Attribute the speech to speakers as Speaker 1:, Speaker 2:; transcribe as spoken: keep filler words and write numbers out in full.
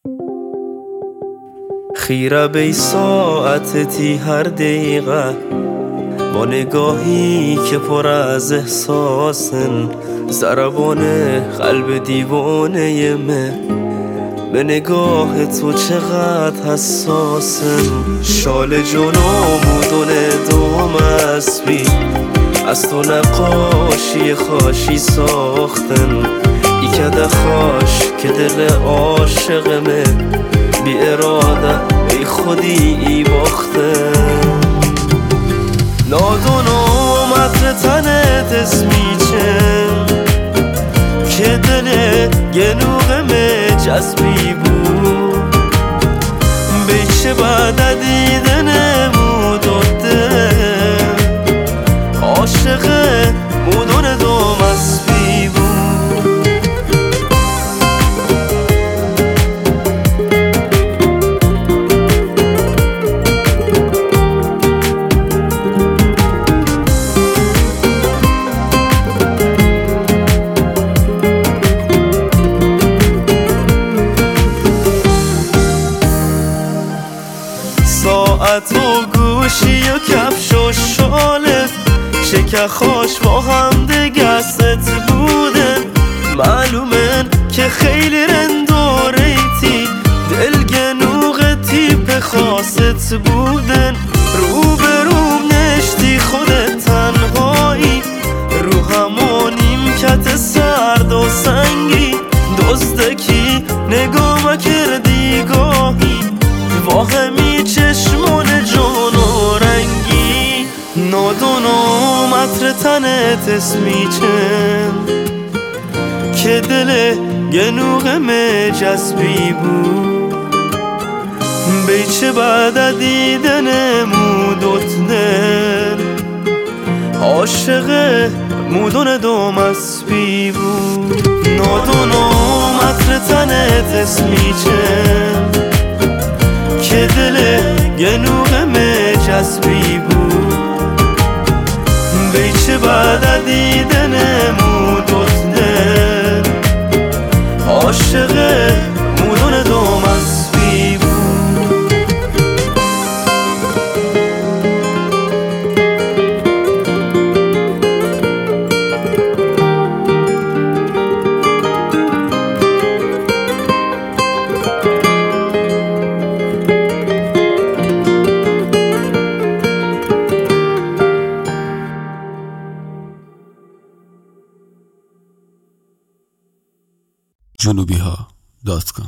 Speaker 1: خیره بی ساعتتی هر دقیقه با نگاهی که پر از احساسن، ضربان قلب دیوانه من به نگاه تو چقدر حساسن. شال جنومودون دوم اسبی از تو نقاشی خاشی ساختن، ای کده خاش که دل عاشقمه بی اراده ای خودی ای باختن. نادونم عطر تنت اسمیچن که دل گنوغمه جذبی بود، بیچه بعد دیدنمو داده عاشق مودون دوم اسبی بود. ساعت و گوشی و کفش و شالت شکر خاش با هم دگستت بودن، معلومن که خیلی رندو ریتی دل گنوغ تیپ خاصت بودن. رو به رو نشتی خودت تنهایی رو همونیم کت سرد و سنگی، دزدکی نگاه کردی گاهی واهمی چشمون جان و رنگی. نادونم عطر تنت اسمیچن که دل گنوغمه جذبی بود، بیچه بعد دیدنمو دوتنر عاشق مودون دوم اسبی بود. نادونم عطر تنت اسمیچن که دل گنوغمه جذبی بود، بیچه بعد دیدنمو دوتنر عاشق مودون دوم اسبی بود.
Speaker 2: جنوبی ها دات کام